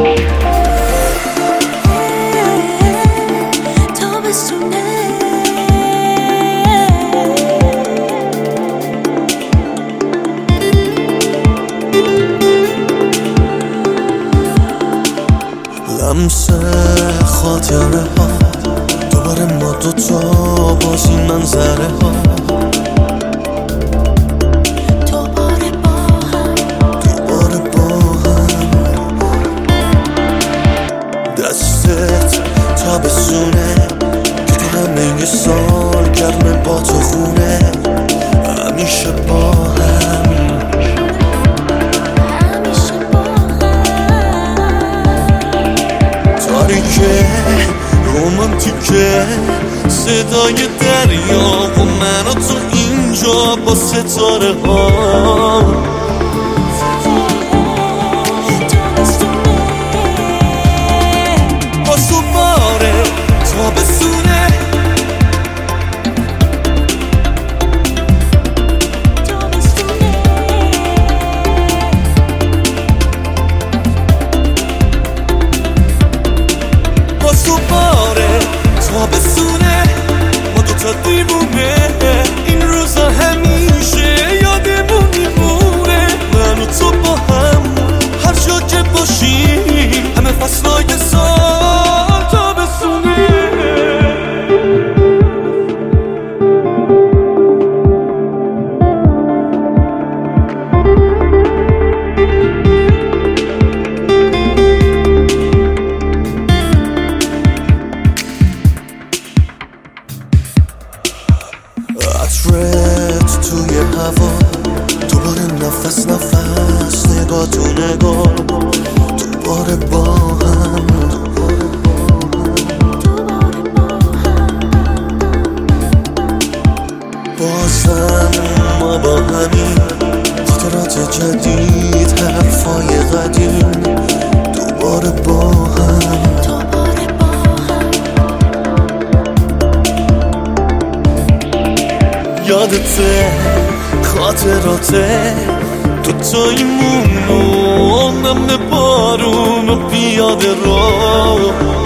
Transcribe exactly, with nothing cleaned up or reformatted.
لمس خاطره ها دوباره ما دوتا باز این منظره ها دوباره با هم دوباره با هم دستت تابستونه که تو همه سال گرمه با تو خونه همیشه با هم تاریکه رومانتیکه صدای دریا و من و تو اینجا با ستاره ها با تو باره تابستونه تو باره تابستونه ما دوتا دیوونه این روزا همیشه یادمون میمونه من و تو با هم هر جا که باشیم همه فصلای سال تابستونه عطرت توی هوا دوباره نفس نفس نگاه تو نگاه دوباره با هم بازم ما با همین خاطرات جدید حرفای قدیم دوباره با هم یادته خاطراته دوتاییمون و نم بارون و پیاده رو